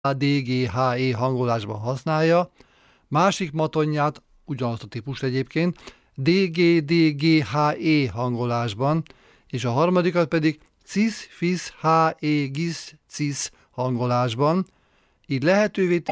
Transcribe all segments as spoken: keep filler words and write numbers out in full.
dé gé há é hangolásban használja, másik matonját, ugyanazt a típust egyébként, dé gé dé gé há é hangolásban, és a harmadikat pedig cis, fis, há, é, gis, cis hangolásban, így lehetővé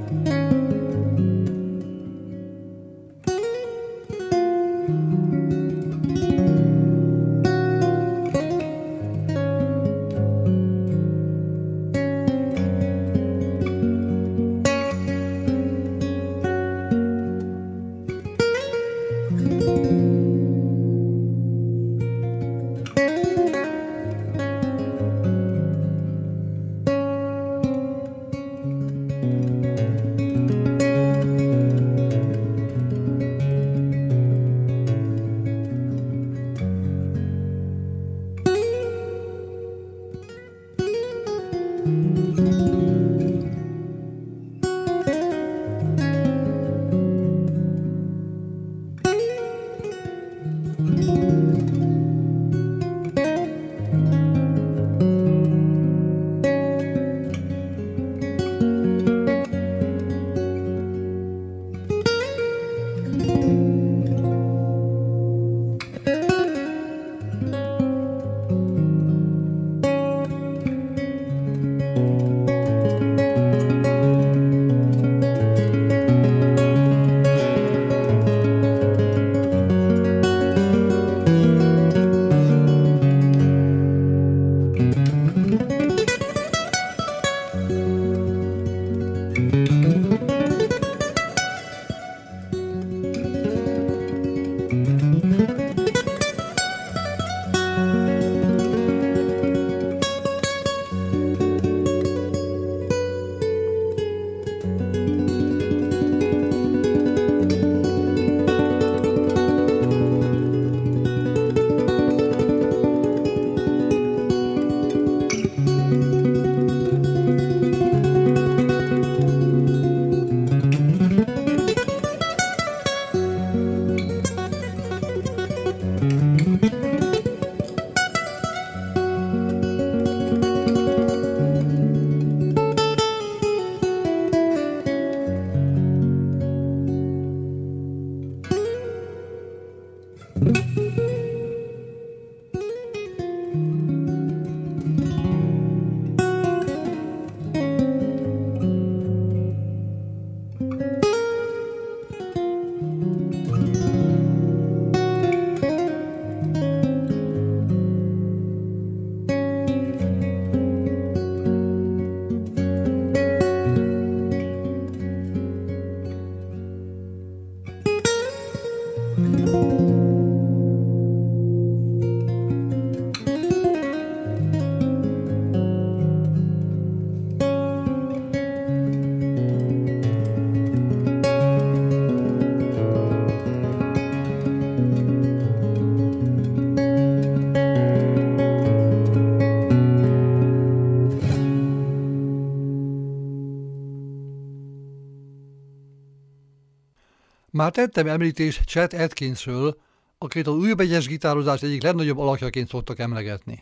Már tettem említést Chet Atkinsről, akit az újbegyes gitározás egyik legnagyobb alakjaként szoktak emlegetni.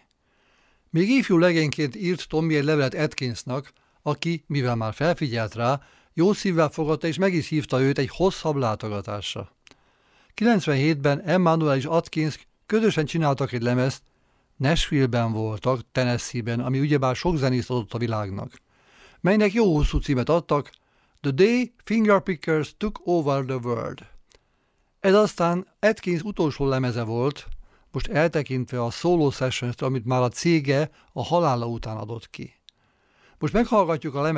Még ifjú legényként írt Tommy egy levelet Atkinsnak, aki, mivel már felfigyelt rá, jó szívvel fogadta és meg is hívta őt egy hosszabb látogatásra. kilencvenhétben Emmanuel és Atkins közösen csináltak egy lemezt, Nashville-ben voltak, Tennessee-ben, ami ugyebár sok zenészt adott a világnak, melynek jó hosszú címet adtak, The Day Fingerpickers Took Over the World. Ez aztán Atkins utolsó lemeze volt, most eltekintve a Solo Sessions-től, amit már a cége a halála után adott ki. Most meghallgatjuk a lemez